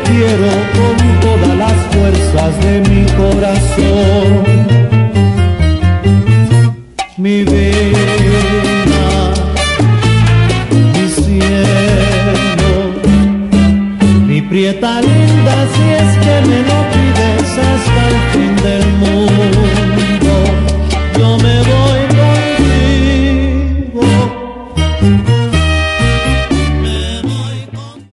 quiero con todas las fuerzas de mi corazón. Mi vida, mi cielo, mi prieta linda, si es que me lo pides hasta el fin del mundo.